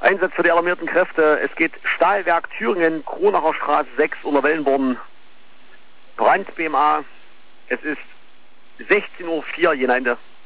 Einsatz für die alarmierten Kräfte. Es geht Stahlwerk Thüringen, Kronacher Straße 6 unter Wellenborn. Brand BMA. Es ist 16:04 Uhr, Jeneinde.